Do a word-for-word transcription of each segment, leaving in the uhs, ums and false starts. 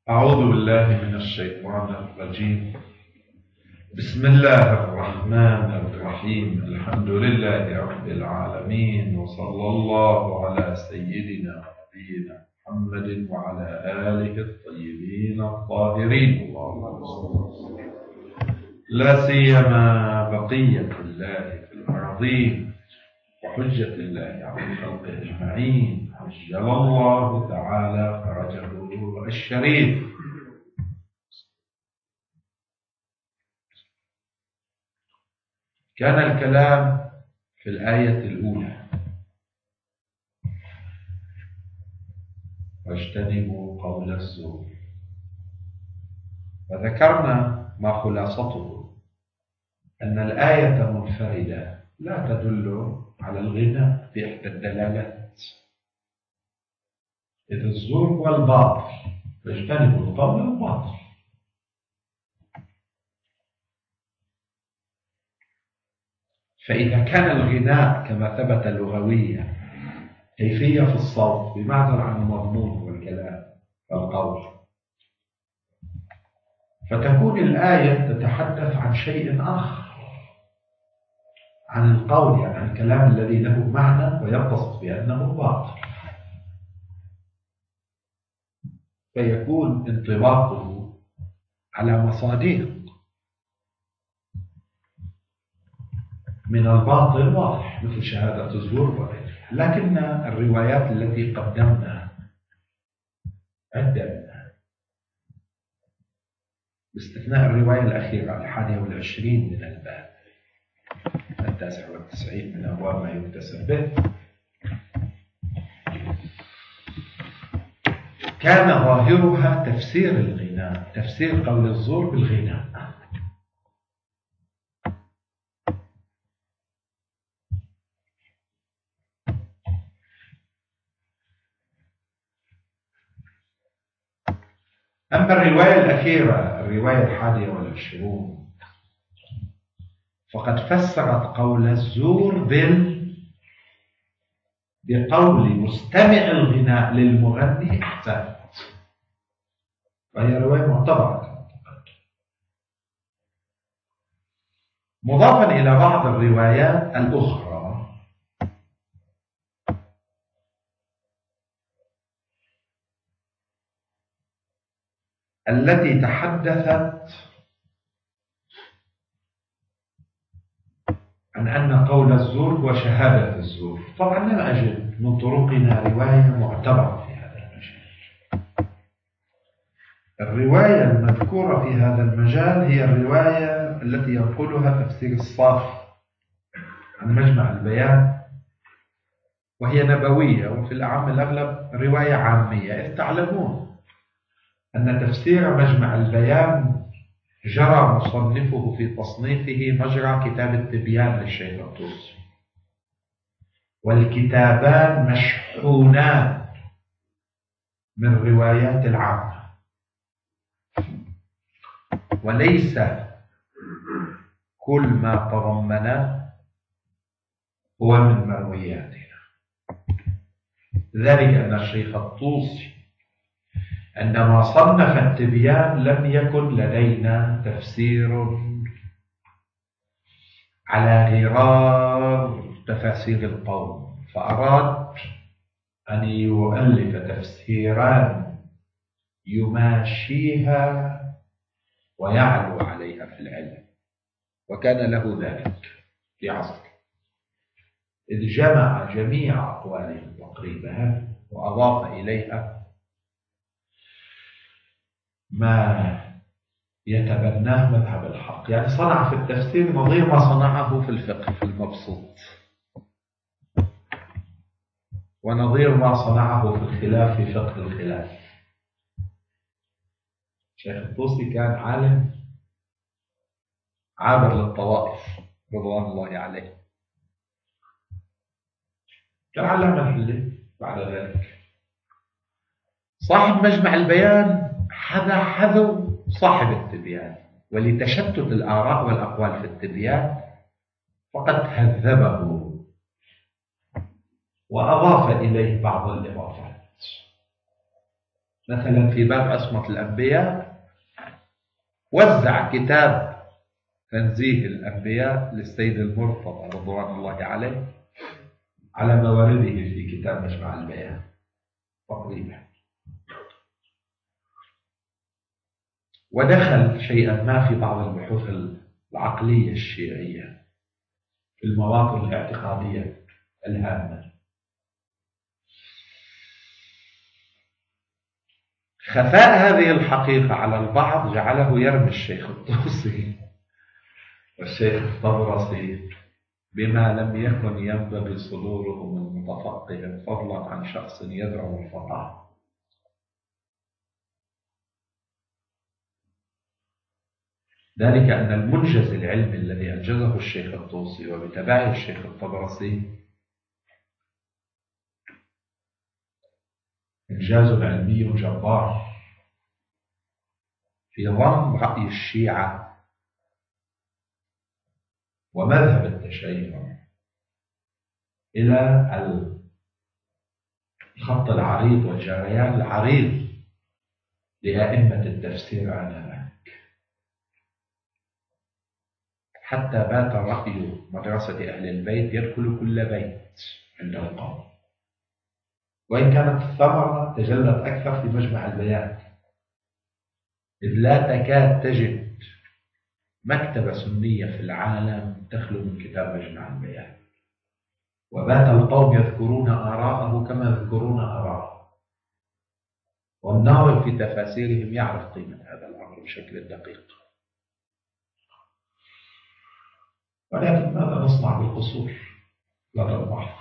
أعوذ بالله من الشيطان الرجيم. بسم الله الرحمن الرحيم. الحمد لله رب العالمين، وصلى الله على سيدنا ونبينا محمد وعلى آله الطيبين الطاهرين. اللهم صل وسلم. لا سيما بقية الله في الأرضين وحجة الله على خلقه أجمعين، عجل الله تعالى فرجه الشريف. كان الكلام في الآية الأولى: واجتنبوا قول الزور، وذكرنا ما خلاصته أن الآية منفردة لا تدل على الغنى في إحدى الدلالات، إذ الزور هو الباطل، واجتنبوا القول الباطل. فإذا كان الغناء كما ثبت لغويا كيفية في الصوت بمعزل عن المضمون والكلام والقول، فتكون الآية تتحدث عن شيء آخر، عن القول، يعني عن الكلام الذي له معنى ويتصف بأنه باطل، فيكون انطباقه على مصادق من الباطل واضح، مثل شهادة الزور وغيرها. لكن الروايات التي قدمنا عدة، باستثناء الرواية الأخيرة الحادية والعشرين من الباب التاسع والتسعين من أبواب ما يكتسب به، كان ظاهرها تفسير الغناء، تفسير قول الزور بالغناء. أما الرواية الأخيرة، الرواية الحادية والعشرون، فقد فسرت قول الزور بال بقول مستمع الغناء للمغني أحسن، وهي رواية معتبرة، مضافا إلى بعض الروايات الأخرى التي تحدثت عن أن قول الزور هو شهادة الزور. طبعا لم أجد من طرقنا رواية معتبرة في هذا المجال. الرواية المذكورة في هذا المجال هي الرواية التي ينقلها تفسير الصافي عن مجمع البيان، وهي نبوية، وفي الأعم الأغلب رواية عامية، إذ تعلمون أن تفسير مجمع البيان جرى مصنفه في تصنيفه مجرى كتاب التبيان للشيخ الطوسي، والكتابان مشحونان من روايات العامة، وليس كل ما تضمنه هو من مروياتنا. ذلك أن الشيخ الطوسي عندما صنف التبيان لم يكن لدينا تفسير على غرار تفاسير القوم، فأراد أن يؤلف تفسيران يماشيها ويعلو عليها في العلم، وكان له ذلك في عصره، إذ جمع جميع أقوالهم تقريبا وأضاف إليها ما يتبناه مذهب الحق، يعني صنع في التفسير نظير ما صنعه في الفقه في المبسوط، ونظير ما صنعه في الخلاف في فقه الخلاف. الشيخ الطوسي كان عالم عابر للطوائف رضوان الله عليه، كان علامة الحلي بعد ذلك. صاحب مجمع البيان حذا حذو صاحب التبيان، ولتشتت الآراء والأقوال في التبيان فقد هذبه وأضاف إليه بعض الإضافات. مثلا في باب عصمة الأنبياء وزع كتاب تنزيه الأنبياء للسيد المرتضى رضوان الله عليه على موارده في كتاب مجمع البيان تقريبا، ودخل شيئا ما في بعض البحوث العقلية الشيعية في المواطن الاعتقادية الهامة. خفاء هذه الحقيقة على البعض جعله يرمي الشيخ الطوسي والشيخ الطبرسي بما لم يكن ينبغي صدورهم المتفقه فضلا عن شخص يدعو الفقه. ذلك أن المنجز العلمي الذي أنجزه الشيخ الطوسي وبتبعه الشيخ الطبرسي إنجاز علمي جبار في ضم رأي الشيعة ومذهب التشيع إلى الخط العريض والجريان العريض لأئمة التفسير آنذاك، حتى بات رأي مدرسة أهل البيت يدخل كل بيت عند القوم، وإن كانت الثمرة تجلت أكثر في مجمع البيان، إذ لا تكاد تجد مكتبة سنية في العالم تخلو من كتاب مجمع البيان، وبات القوم يذكرون آراءه كما يذكرون آراءه، والناظر في تفاسيرهم يعرف قيمة هذا الأمر بشكل دقيق. ولكن ماذا نصنع بالقصور لدى البعض؟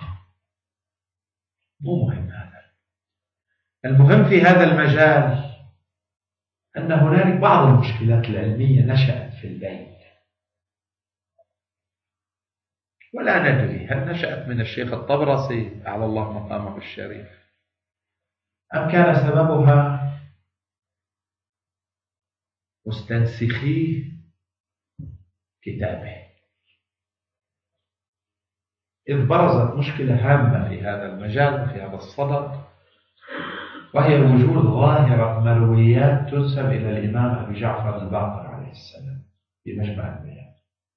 مو مهم هذا. المهم في هذا المجال أن هنالك بعض المشكلات العلمية نشأت في البيت، ولا ندري هل نشأت من الشيخ الطبرسي على الله مقامه الشريف أم كان سببها مستنسخي كتابه، إذ برزت مشكلة هامة في هذا المجال وفي هذا الصدد، وهي وجود ظاهرة مرويات تنسب إلى الإمام أبي جعفر الباقر عليه السلام في مجمع البيان،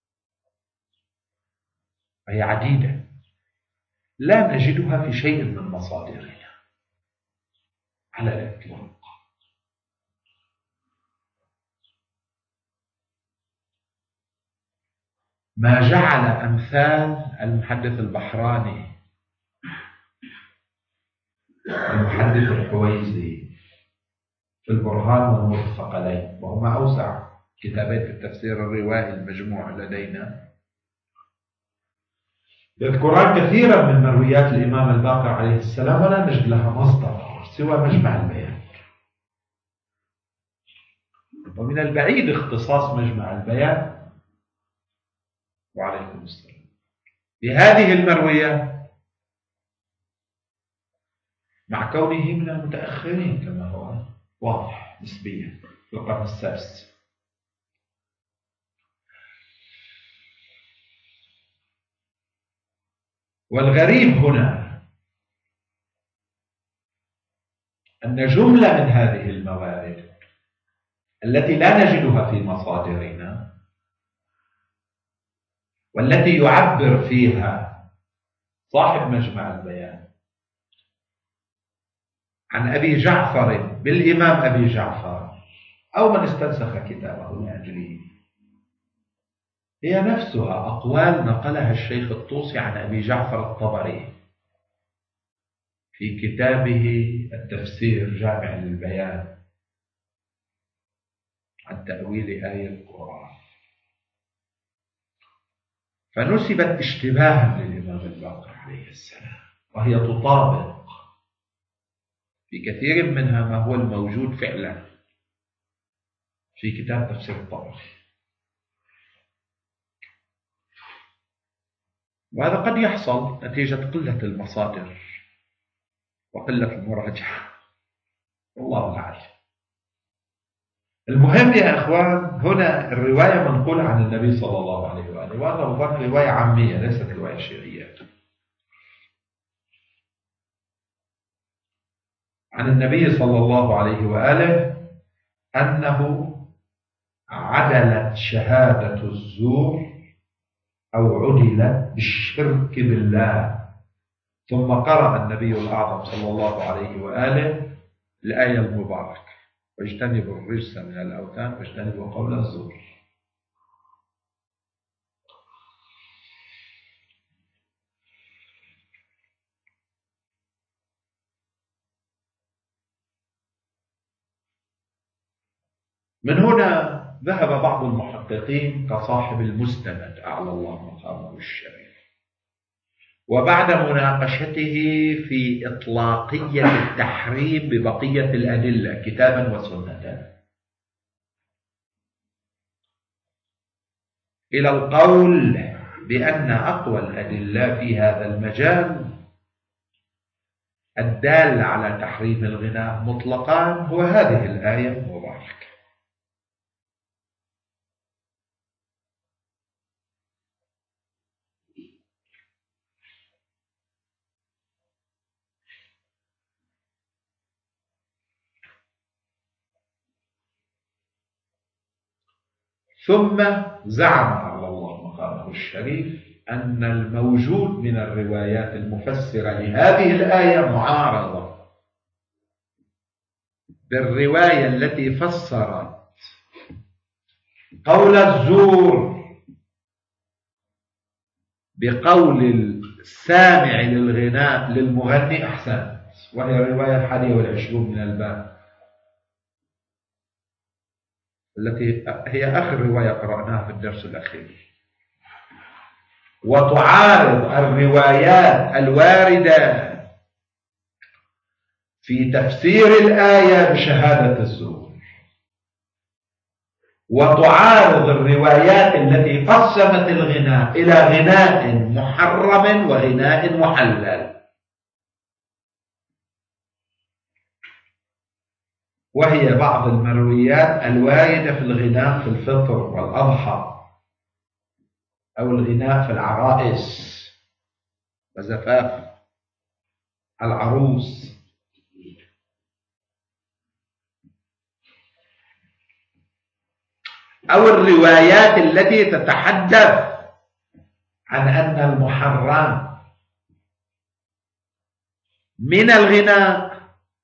وهي عديدة لا نجدها في شيء من مصادرنا على الإطلاق. ما جعل أمثال المحدث البحراني المحدث الحويزي في البرهان ونور الثقلين، وهما أوسع كتابين في التفسير الروائي المجموع لدينا، يذكران كثيرا من مرويات الإمام الباقر عليه السلام ولا نجد لها مصدر سوى مجمع البيان. ومن البعيد اختصاص مجمع البيان وعليكم السلام بهذه المرويات، مع كونه من المتأخرين كما هو واضح نسبيا في القرن السادس. والغريب هنا أن جملة من هذه الموارد التي لا نجدها في مصادرنا والتي يعبر فيها صاحب مجمع البيان عن أبي جعفر بالإمام أبي جعفر أو من استنسخ كتابه لأجله، هي نفسها أقوال نقلها الشيخ الطوسي عن أبي جعفر الطبري في كتابه التفسير جامع للبيان عن تأويل آية القرآن، فنسبت اشتباها للإمام الباقر عليه السلام، وهي تطابق في كثير منها ما هو الموجود فعلا في كتاب تفسير الطبري. وهذا قد يحصل نتيجة قلة المصادر وقلة المراجعة، والله أعلم. المهم يا إخوان، هنا الرواية منقولة عن النبي صلى الله عليه وآله، وهذا أظن رواية عامية ليست رواية شيعية. عن النبي صلى الله عليه وآله أنه عدلت شهادة الزور أو عدلت بالشرك بالله. ثم قرأ النبي الأعظم صلى الله عليه وآله الآية المباركة: واجتنبوا الرجس من الأوثان واجتنبوا قول الزور. من هنا ذهب بعض المحققين كصاحب المستند أعلى الله مقامه الشريف، وبعد مناقشته في إطلاقية التحريم ببقية الأدلة كتابا وسنة، إلى القول بأن أقوى الأدلة في هذا المجال الدال على تحريم الغناء مطلقا هو هذه الآية المباركة. ثم زعم على الله مقامه الشريف أن الموجود من الروايات المفسرة لهذه الآية معارضة بالرواية التي فسرت قول الزور بقول السامع للغناء للمغني أحسن، وهي الرواية الحادية والعشرون من الباب، التي هي آخر رواية قرأناها في الدرس الأخير، وتعارض الروايات الواردة في تفسير الآية بشهادة الزور، وتعارض الروايات التي قسمت الغناء إلى غناء محرم وغناء محلل، وهي بعض المرويات الواردة في الغناء في الفطر والأضحى، أو الغناء في العرائس وزفاف العروس، أو الروايات التي تتحدث عن أن المحرم من الغناء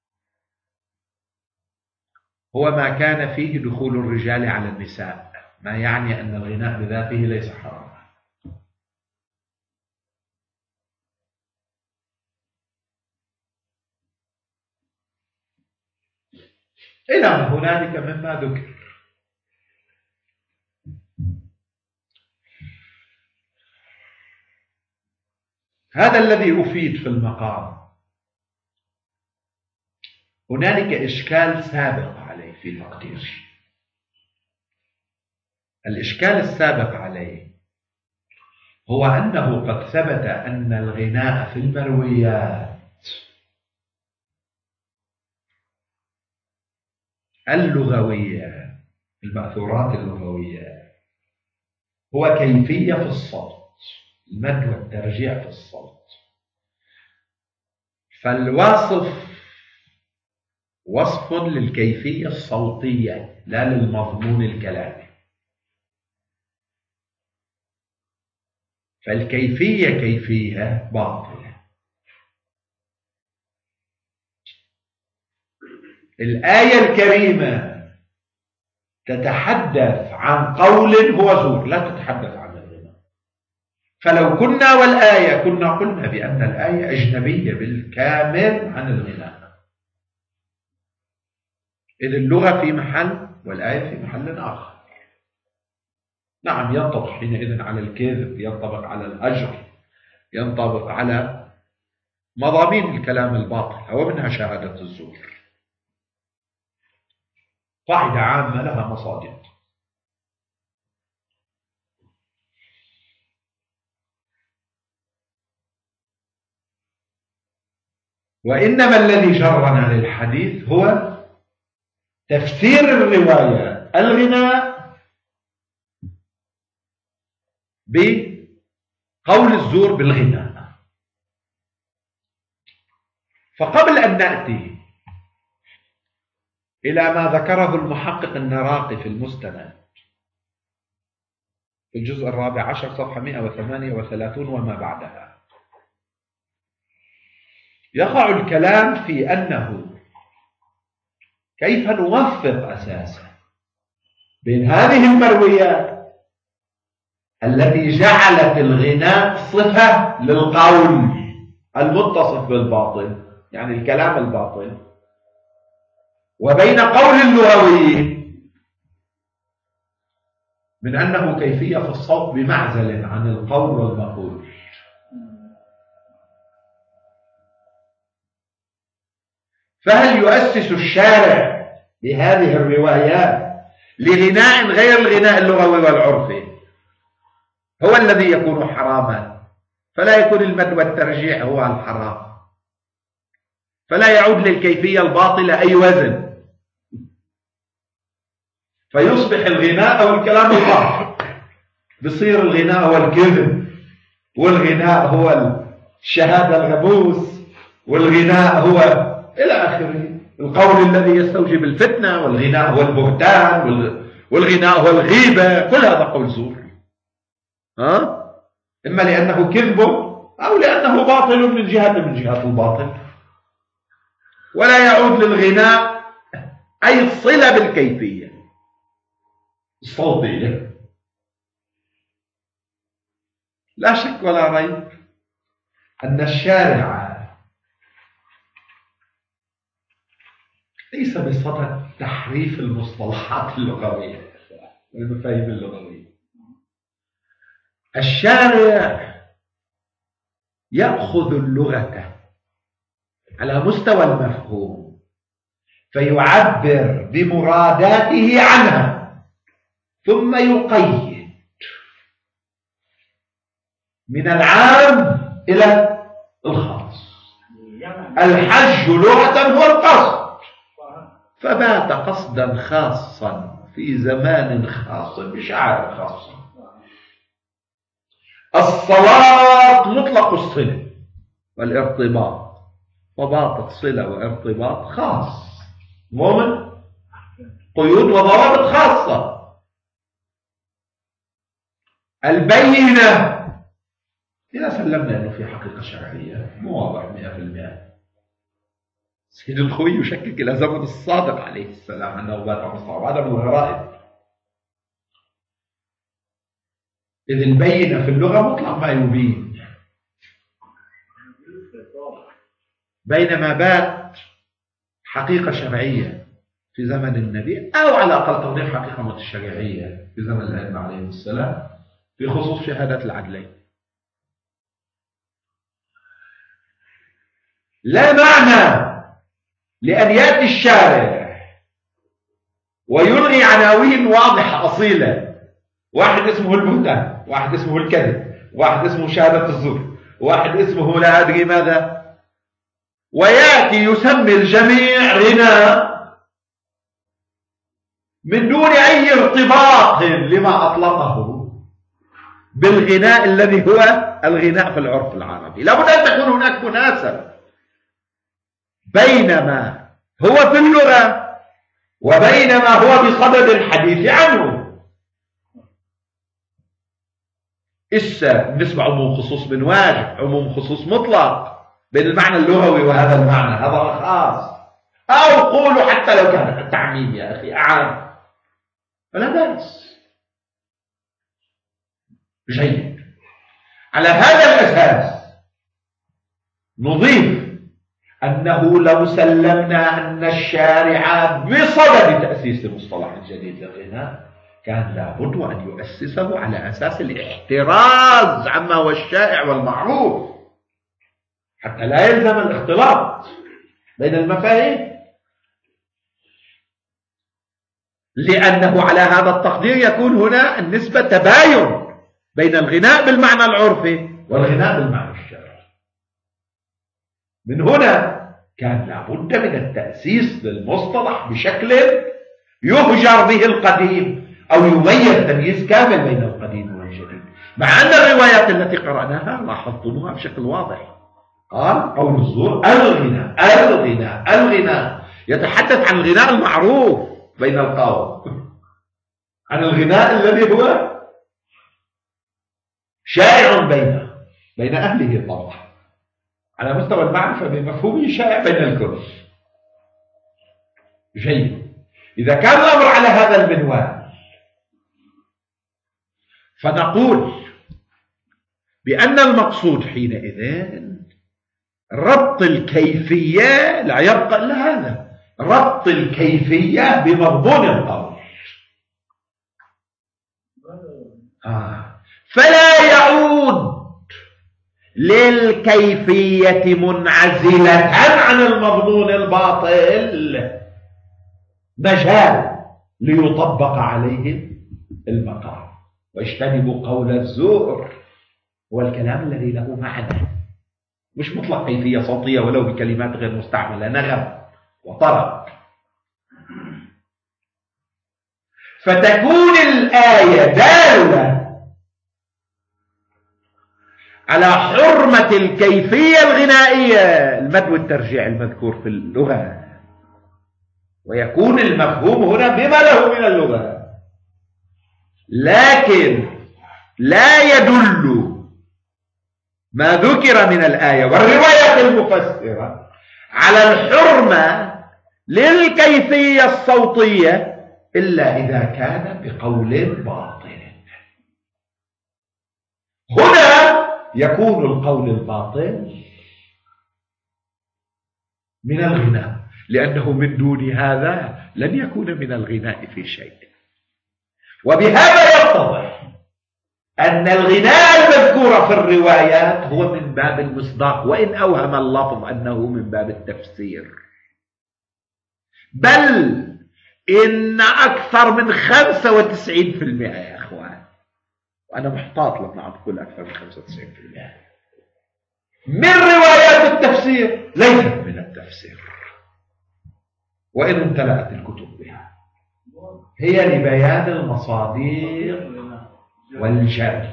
هو ما كان فيه دخول الرجال على النساء، ما يعني أن الغناء بذاته ليس حراما. إلى هنالك مما ذكر. هذا الذي أفيد في المقام. هنالك إشكال سابق عليه في تقديري. الإشكال السابق عليه هو أنه قد ثبت أن الغناء في المرويات اللغوية، المأثورات اللغوية، هو كيفية في الصوت، المد والترجيع في الصوت، فالواصف وصف للكيفية الصوتية لا للمضمون الكلامي، فالكيفية كيفية باطلة. الآية الكريمة تتحدث عن قول هو زور، لا تتحدث عن الغناء. فلو كنا والآية كنا قلنا بأن الآية أجنبية بالكامل عن الغناء، إذ اللغة في محل والآية في محل آخر. نعم، ينطبق حينئذ على الكذب، ينطبق على الهجر، ينطبق على مضامين الكلام الباطل، ومنها شهادة الزور. قاعدة عامة لها مصادق. وإنما الذي جرنا للحديث هو تفسير الرواية الغناء بقول الزور بالغناء. فقبل أن نأتي إلى ما ذكره المحقق النراقي في المستند في الجزء الرابع عشر صفحة مئة وثمانية وثلاثين وما بعدها. يقع الكلام في أنه كيف نوفق أساسا بين هذه المرويات التي جعلت الغناء صفة للقول المتصف بالباطل، يعني الكلام الباطل، وبين قول اللغوي من أنه كيفية في الصوت بمعزل عن القول والمقول. فهل يؤسس الشارع لهذه الروايات لغناء غير الغناء اللغوي والعرفي هو الذي يكون حراما، فلا يكون المد والترجيع هو الحرام، فلا يعود للكيفية الباطلة أي وزن، فيصبح الغناء أو الكلام الباطل، بصير الغناء هو الكذب، والغناء هو الشهادة الغبوس، والغناء هو إلى آخره، القول الذي يستوجب الفتنة، والغناء هو البهتان، والغناء هو الغيبة، كل هذا قول زور، ها؟ إما لأنه كذب أو لأنه باطل من جهة من جهات الباطل، ولا يعود للغناء أي صلة بالكيفية الصوتية. لا شك ولا ريب أن الشارع ليس بصدد تحريف المصطلحات اللغوية والمفاهيم اللغوية. الشارع يأخذ اللغة على مستوى المفهوم فيعبر بمراداته عنها، ثم يقيد من العام إلى الخاص. الحج لغة هو القصد، فبات قصدا خاصا في زمان خاص بشعائر خاصة. الصلاة مطلق الصلة والارتباط، وباطق صلة وارتباط خاص ضمن قيود وضوابط خاصة. البينة إذا سلمنا أنه في حقيقة شرعية مو واضح مئة بالمئة، سيد الخوي يشكك إلى زمن الصادق عليه السلام أنه بات مصطلح، هذا من الغرائب. إذ البينة في اللغة مطلق ما يبين، بينما بات حقيقة شرعية في زمن النبي، أو على الأقل تقدير حقيقة متشرعية في زمن الأئمة عليهم السلام في خصوص شهادة العدلين. لا معنى لأن يأتي الشارع ويلغي عناوين واضحة أصيلة، واحد اسمه البهتان، واحد اسمه الكذب، واحد اسمه شهادة الزور، واحد اسمه لا أدري ماذا، ويأتي يسمي الجميع غناء من دون أي ارتباط لما أطلقه بالغناء الذي هو الغناء في العرف العربي. لابد أن تكون هناك مناسبة بينما هو في اللغة وبينما هو بصدد الحديث عنه. إسا بالنسبة عموم خصوص من واجب، عموم خصوص مطلق بين المعنى اللغوي وهذا المعنى، هذا خاص، أو قولوا حتى لو كان التعميم يا أخي أعام، فلا بأس. جيد. على هذا الأساس نضيف أنه لو سلمنا أن الشارع بصدد تأسيس مصطلح جديد للغناء كان لابد أن يؤسسه على أساس الاحتراز عما هو الشائع والمعروف، حتى لا يلزم الاختلاط بين المفاهيم، لأنه على هذا التقدير يكون هنا النسبة تباين بين الغناء بالمعنى العرفي والغناء بالمعنى الشرعي. من هنا كان لابد من التأسيس للمصطلح بشكل يهجر به القديم أو يميز تمييز كامل بين القديم والجديد. مع أن الروايات التي قرأناها لاحظتموها بشكل واضح، قال قول الزور الغناء الغناء الغناء، يتحدث عن الغناء المعروف بين القوم، عن الغناء الذي هو شائع بين بين أهله طبعا، على مستوى المعرفة بمفهومه شائع بين الكل. جيد. إذا كان الأمر على هذا المنوال فنقول بأن المقصود حينئذ ربط الكيفية، لا يبقى إلا هذا، ربط الكيفية بمضمون القول. آه. فلا يعود للكيفية منعزلة عن المضمون الباطل مجال ليطبق عليه المقام. واجتنبوا قول الزور والكلام الذي له معنى، مش مطلق كيفية صوتية ولو بكلمات غير مستعملة، نغم وطرب. فتكون الآية دالة على حرمة الكيفية الغنائية، المد والترجيع المذكور في اللغة، ويكون المفهوم هنا بما له من اللغة، لكن لا يدل ما ذكر من الآية والروايات المفسرة على الحرمة للكيفية الصوتية إلا إذا كان بقول باطل. هنا يكون القول الباطل من الغناء، لأنه من دون هذا لن يكون من الغناء في شيء. وبهذا يتضح أن الغناء المذكور في الروايات هو من باب المصداق، وإن أوهم اللفظ أنه من باب التفسير. بل إن أكثر من خمسة وتسعين بالمئة يا أخوان، وأنا محتاط لما أقول أكثر من خمسة وتسعين بالمئة من روايات التفسير ليست من التفسير، وإن امتلأت الكتب بها، هي لبيان المصادر والجري.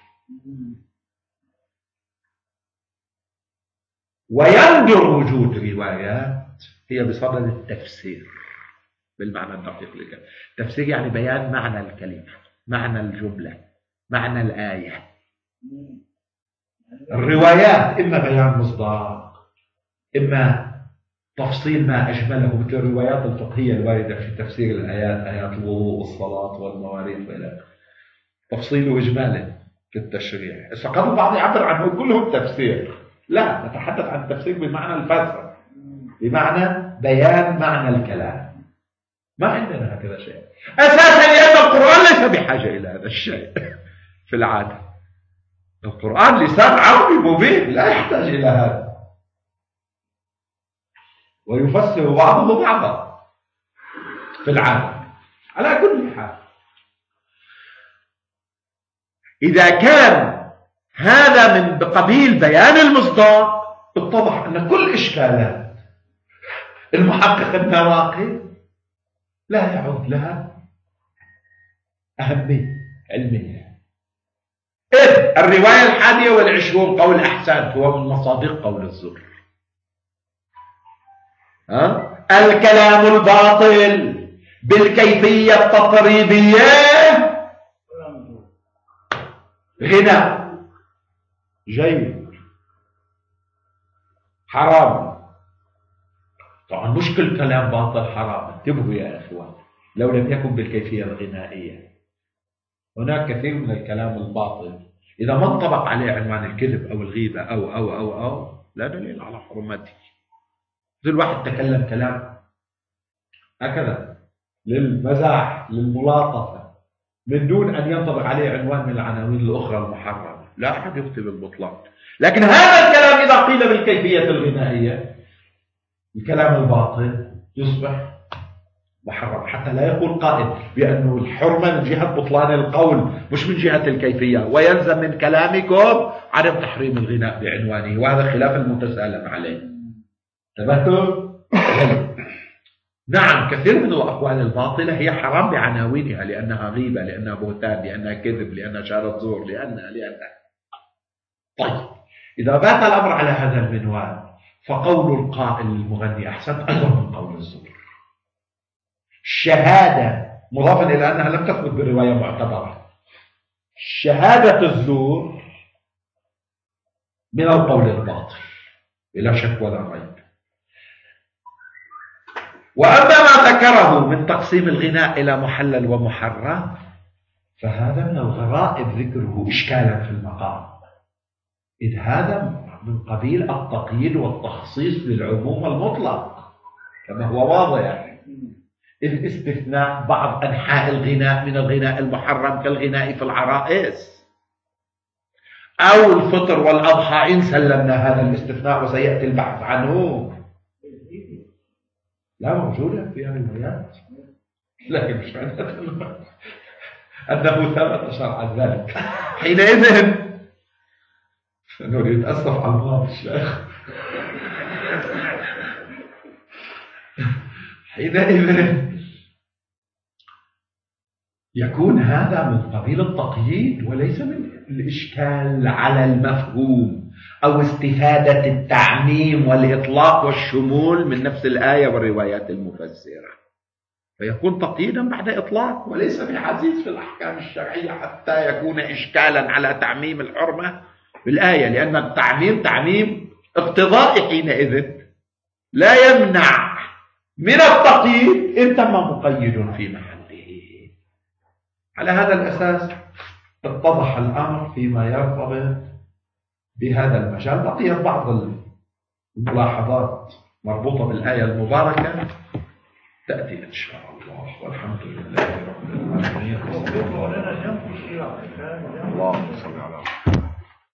ويندر وجود روايات هي بصدد التفسير بالمعنى الدقيق للكلمة. التفسير يعني بيان معنى الكلمة، معنى الجملة، معنى الآية. الروايات إما بيان مصداق، إما تفصيل ما أجمله، مثل الروايات الفقهية الواردة في تفسير الآيات، آيات الوضوء والصلاة والمواريث وإلى تفصيل وإجمال في التشريع. فقد البعض يعبر عنه كلهم تفسير، لا، نتحدث عن التفسير بمعنى الفسر، بمعنى بيان معنى الكلام. ما عندنا هكذا شيء أساسا، لأن القرآن ليس بحاجة إلى هذا الشيء في العادة. القرآن لسان عربي مبين لا يحتاج إلى هذا، ويفسر بعضه بعضا في العادة. على كل حال، إذا كان هذا من قبيل بيان المصداق، اتضح أن كل إشكالات المحقق النواقي لا يعود لها أهمية علمية. إذ الرواية الحادية والعشرون قول أحسان هو من مصادق قول الزور. ها؟ الكلام الباطل بالكيفية التطريبية غنى جيد حرام. طبعا مش كل كلام باطل حرام، انتبهوا يا اخوان، لو لم يكن بالكيفية الغنائية. هناك كثير من الكلام الباطل إذا ما انطبق عليه عنوان الكذب أو الغيبة أو أو أو أو لا دليل على حرمته. مثل واحد تكلم كلام هكذا للمزاح للملاطفة من دون أن ينطبق عليه عنوان من العناوين الأخرى المحرمة، لا أحد يفتي بالبطلان. لكن هذا الكلام إذا قيل بالكيفية الغنائية، الكلام الباطل يصبح محرم، حتى لا يقول قائل بأنه الحرمة من جهة بطلان القول مش من جهة الكيفية، ويلزم من كلامكم عدم تحريم الغناء بعنوانه، وهذا خلاف المتسالم عليه. انتبهتم؟ نعم، كثير من الأقوال الباطلة هي حرام بعناوينها، لأنها غيبة، لأنها بهتان، لأنها كذب، لأنها شهادة زور، لأنها لأنها طيب، إذا بات الأمر على هذا المنوال فقول القائل المغني أحسن أيضا من قول الزور. الشهادة مضافا إلى أنها لم تثبت بالرواية معتبرة، شهادة الزور من القول الباطل بلا شك ولا ريب. وأما ما ذكره من تقسيم الغناء إلى محلل ومحرم فهذا من الغرائب ذكره إشكالا في المقام، إذ هذا من قبيل التقييد والتخصيص للعموم المطلق كما هو واضح، إذ استثناء بعض أنحاء الغناء من الغناء المحرم كالغناء في العرائس أو الفطر والأضحى إن سلمنا هذا الاستثناء وسيأتي البحث عنه. لا موجودة في هذه الآيات، لكن مش معناته أنه ثبت شرعا ذلك. حينئذ نريد أسف على الله الشيخ حينئذ يكون هذا من قبيل التقييد وليس من الإشكال على المفهوم أو استفادة التعميم والإطلاق والشمول من نفس الآية والروايات المفسرة، فيكون تقييدا بعد إطلاق وليس بعزيز في الأحكام الشرعية حتى يكون إشكالا على تعميم الحرمة بالآية، لأن التعميم تعميم اقتضائي حينئذ لا يمنع من التقييد إن تم مقيد في محله. على هذا الأساس اتضح الأمر فيما يرتبط بهذا المجال. بقيت بعض الملاحظات مربوطة بالآية المباركة تأتي إن شاء الله، والحمد لله رب العالمين. اللهم صل على محمد.